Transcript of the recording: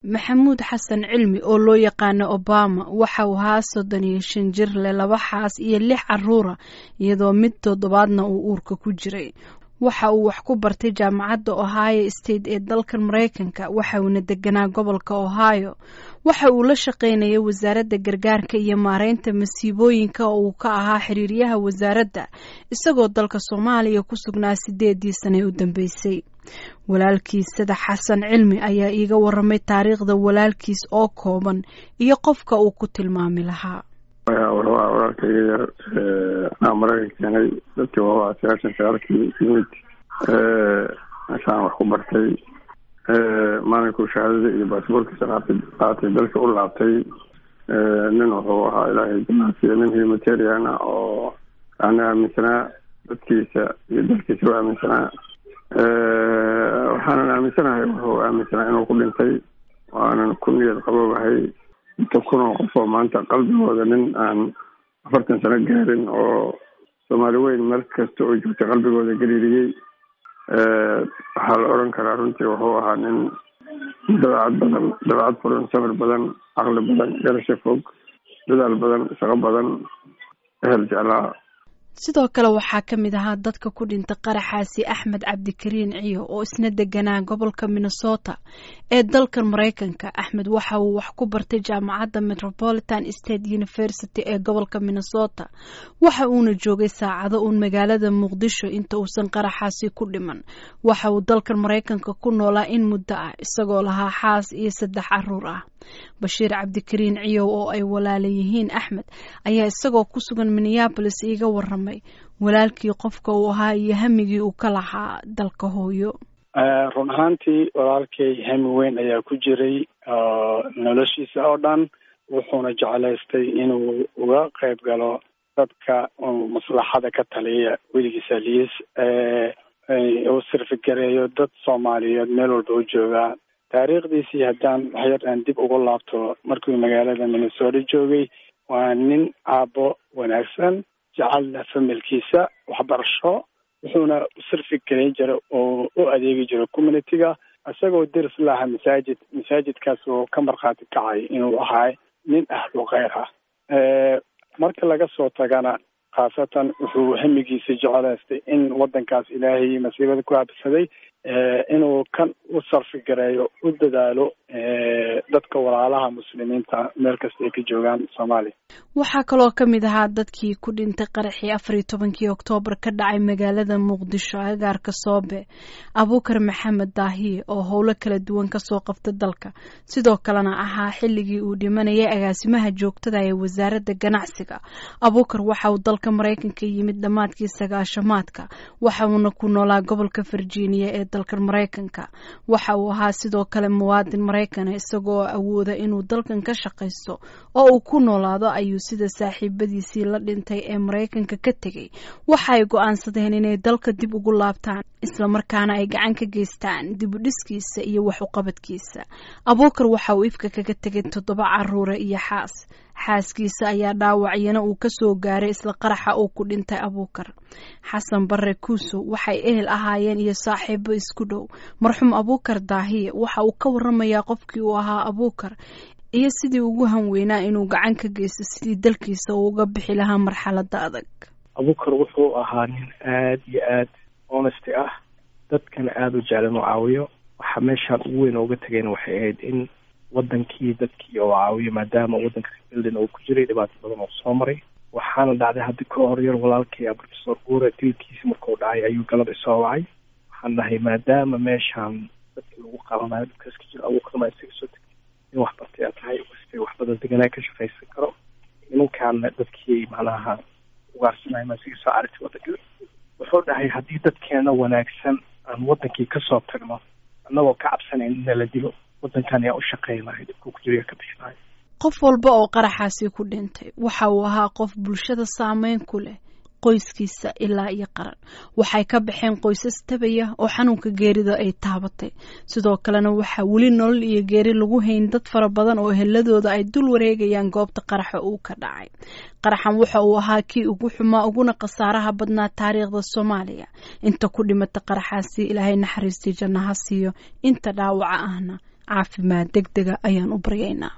maxamuud xasan cilmi oo loo yaqaano Obama waxa uu ahaa 35 jir leh 2 xaas iyo 6 caruur iyadoo mid toddobaadna uu uurka ku jiray. waxa uu wax ku bartay jaamacadda Ohio State ee dalka Mareykanka waxa uu deganaa gobolka Ohio. waxa uu la shaqeynayay wasaaradda gargaarka iyo maareynta masiibooyinka oo uu ka ahaa xiriiryaha wasaaradda isagoo dalka Soomaaliya ku sugnaa 8 sano u dambeysay. walaalkiis xasan cilmi ayaa iiga waramay taariikhda walaalkiis oo kooban iyo qofka uu ku tilmaami lahaa. walaalkayga Mareykanka dadkii waa siyaasad shaqaalkii yimid meeshaan wax ku bartay maalinkuu shahaadada iyo baasaboorkiisa qaatay dalka u laabtay nin wuxuu ahaa ilaahay jannasiya nin humanitarian oo aan aaminsanaa dadkiisa iyo dalkiisa u aaminsanaa waxaanan aaminsanahay wuxuu aaminsanaa inuu ku dhintay waanan ku niyad qaboobahay inta kunoo qof oo maanta qalbigooda nin aan 40 sano gaarin oo Soomaali weyn meel kasta oo joogta qalbigooda galiiriyay waxaa la oran karaa runtii wuxuu ahaa nin dabeecad furan sabir badan caqli badan garasho fog dadaal badan shaqo badan ehel jeclaa. sidoo kale waxaa ka mid ahaa dadka ku dhintay qaraxaasi Axmed Cabdikariin Ciyo oo isna deganaa gobolka Minnesota ee dalka Mareykanka. Axmed waxa uu wax ku bartay jaamacadda Metropolitan State University ee gobolka Minnesota. waxa uuna joogay saacado magaalada Muqdisho inta uusan qaraxaasi ku dhiman. waxa uu dalka Mareykanka ku noolaa in muddo ah isagoo lahaa xaas iyo 3 caruur ah. Bashiir Cabdikariin Ciyo oo ay walaalayihiin Axmed ayaa isagoo ku sugan Minneapolis iiga waramay walaalkii qofka uu ahaa iyo hamigii uu ka lahaa dalka hooyo. run ahaantii walaalkay hami weyn ayaa ku jiray noloshiisa oo dhan wuxuuna jeclaystay inuu uga qayb galo dadka maslaxada ka taliya weligiisa liis uu sirfigareeyo dad Soomaaliyeed meel walba u joogaa. taariikhdiisii haddaan waxyar dib ugu laabto markuu magaalada Minnesota joogay waa nin aabbo wanaagsan jecelna familkiisa waxbarasho wuxuuna sirfigareyn jiray oo u adeegi jiray community-ga isagoo dirs laha masaajidkaas oo ka marqaati kacay inuu ahaa nin ahlu khayr ah. marka laga soo tagana khaasatan wuxuu hamigiisa jecelaystay in wadankaas ilaahay masiibada ku habsaday inuu kan u sarfigareeyo u dadaalo dadka walaalaha muslimiinta meel kasta ay ka joogaan Soomaaliya. waxaa kaloo ka mid ahaa dadkii ku dhintay qaraxii 14 Oktoobar ka dhacay magaalada Muqdisho agagaarka Soobe. Abuukar Maxamed Daahiye oo howlo kala duwan ka soo qabtay dalka sidoo kalena ahaa xilligii uu dhimanayay agaasimaha joogtada ee wasaaradda ganacsiga. Abuukar waxa uu dalka Mareykanka yimid dhamaadkii 90-maadka waxa uuna ku noolaa gobolka Virginia ee dalka Mareykanka. waxa uu ahaa sidoo kale muwaadin Mareykan isagoo awooda inuu dalkan ka shaqeysto oo uu ku noolaado ayuu sida saaxiibadiisii la dhintay ee Mareykanka ka tagay waxa ay go'aansadeen inay dalka dib ugu laabtaan isla markaana ay gacan ka geystaan dib u dhiskiisa iyo wax u qabadkiisa. Abuukar waxa uu ifka kaga tagay 7 caruur iyo xaaskiisa ayaa dhaawacyana uu ka soo gaaray isla qaraxa uu ku dhintay Abuukar. Xasan Barre Kuuso waxay ehel ahaayeen iyo saaxiibo isku dhow. marxuum Abuukar Daahiye waxa uu ka waramayaa qofkii uu ahaa Abuukar iyo sidii ugu hanweynaa inuu gacan ka geysto sidii dalkiisa uga bixi lahaa marxaladda adag. Abuukar wuxuu ahaa nin aad iyo aad honest ah dadkan aad u jecel inuu caawiyo. waxa meeshaan ugu weyn uga tagayna waxay ahayd in wadankii dadkii oo caawiyo maadaama wadanka Finland uu ku jiray dhibaato badan oo soo maray. waxaana dhacday hadda ka hor yar walaalkay Professor Guure dilkiisa markuu dhacay ayuu galab soo wacay. waxaan dhahay maadaama meeshaan dadkii lagu qabanayo dadkaas ka jira Abuukar ma isaga soo tagay in wax bartay tahay wax badan deganaa ka shaqaysan karo ninkan dadkii macnaha ugaarsanay ma isaga soo aragtay wadanka. wuxuu dhahay haddii dadkeena wanaagsan aan wadankii ka soo tagno annagoo ka cabsanayn in la dilo wadankan ayaa u shaqeynaya dadku ku jira ka bixinay. qof walba oo qaraxaasi ku dhintay waxa uu ahaa qof bulshada saameyn ku leh qoyskiisa ilaa iyo qaran. waxay ka baxeen qoysas tabaya oo xanuunka geerida ay taabatay. sidoo kalena waxa weli nolol iyo geeri lagu hayn dad fara badan oo heladooda ay dul wareegayaan goobta qaraxa uu ka dhacay. qaraxan waxa uu ahaa kii ugu xumaa uguna qasaaraha badnaa taariikhda Soomaaliya. inta ku dhimatay qaraxaasi Ilaahay naxariistii jannaha siiyo inta dhaawaca ahna caafimaad degdega ayaan u baryaynaa.